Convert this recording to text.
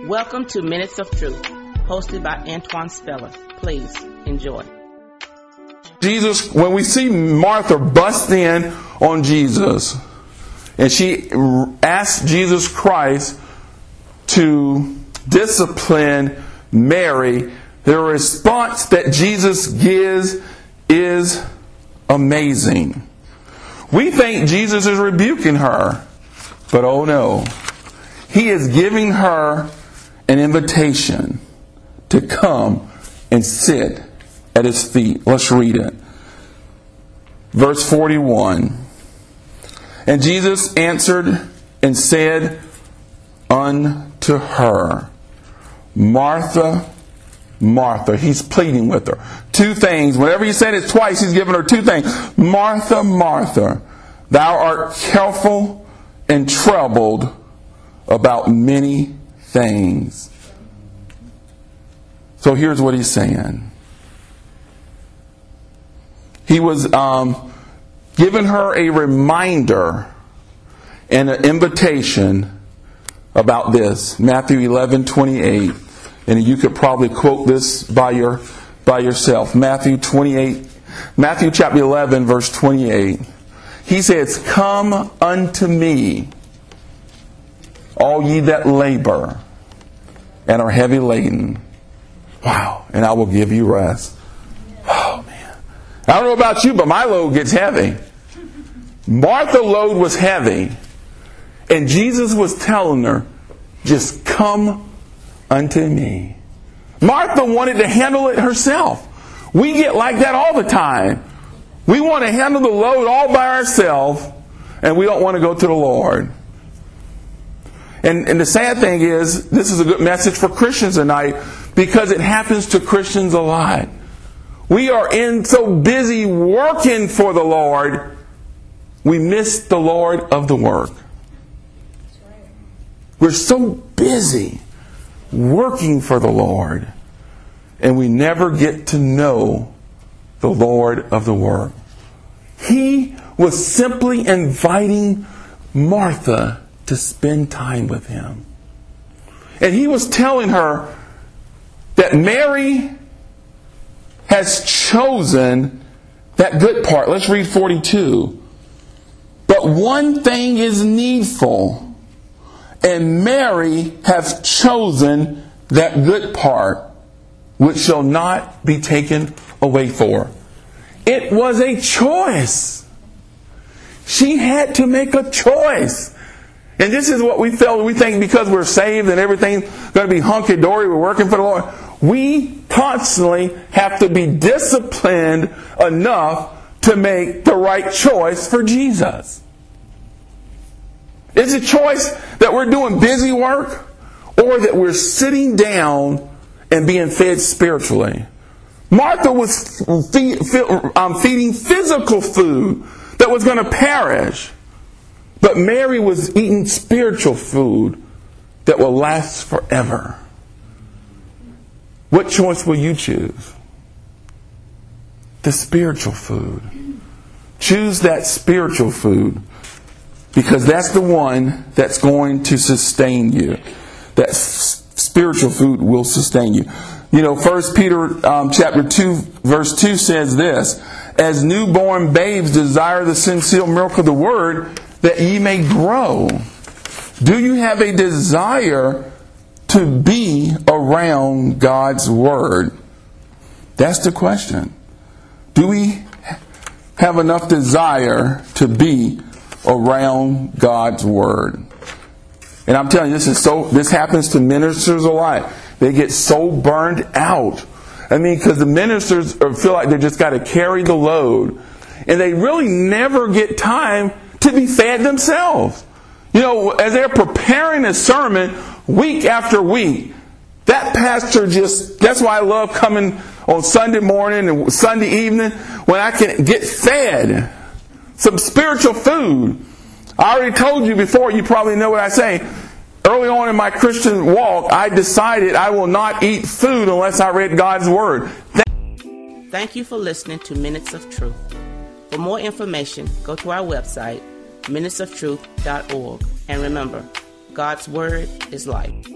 Welcome to Minutes of Truth, hosted by Antoine Speller. Please enjoy. Jesus, when we see Martha bust in on Jesus, and she asked Jesus Christ to discipline Mary, the response that Jesus gives is amazing. We think Jesus is rebuking her, but oh no. He is giving her an invitation to come and sit at His feet. Let's read it. Verse 41. And Jesus answered and said unto her, Martha, Martha. He's pleading with her. Two things. Whenever He said it twice, He's giving her two things. Martha, Martha, thou art careful and troubled about many things. So here's what He's saying. He was giving her a reminder and an invitation about this. Matthew 11:28. And you could probably quote this by yourself. Matthew chapter 11, verse 28. He says, Come unto me, all ye that labor and are heavy laden. Wow. And I will give you rest. Oh, man. I don't know about you, but my load gets heavy. Martha's load was heavy. And Jesus was telling her, just come unto me. Martha wanted to handle it herself. We get like that all the time. We want to handle the load all by ourselves, and we don't want to go to the Lord. And the sad thing is, this is a good message for Christians tonight, because it happens to Christians a lot. We are so busy working for the Lord, we miss the Lord of the work. We're so busy working for the Lord, and we never get to know the Lord of the work. He was simply inviting Martha to spend time with Him. And He was telling her that Mary has chosen that good part. Let's read 42. But one thing is needful, and Mary hath chosen that good part, which shall not be taken away for. It was a choice. She had to make a choice. And this is what we felt. We think because we're saved and everything's going to be hunky-dory, we're working for the Lord. We constantly have to be disciplined enough to make the right choice for Jesus. It's a choice that we're doing busy work, or that we're sitting down and being fed spiritually. Martha was feeding physical food that was going to perish. But Mary was eating spiritual food that will last forever. What choice will you choose? The spiritual food. Choose that spiritual food, because that's the one that's going to sustain you. That spiritual food will sustain you. You know, 1 Peter chapter 2, verse 2 says this, As newborn babes desire the sincere milk of the word, that ye may grow. Do you have a desire to be around God's word? That's the question. Do we have enough desire to be around God's word? And I'm telling you, this happens to ministers a lot. They get so burned out. I mean, because the ministers feel like they just got to carry the load. And they really never get time to be fed themselves. You know, as they're preparing a sermon week after week, that pastor that's why I love coming on Sunday morning and Sunday evening, when I can get fed some spiritual food. I already told you before, you probably know what I say. Early on in my Christian walk, I decided I will not eat food unless I read God's Word. Thank you for listening to Minutes of Truth. For more information, go to our website, minutesoftruth.org. And remember, God's Word is life.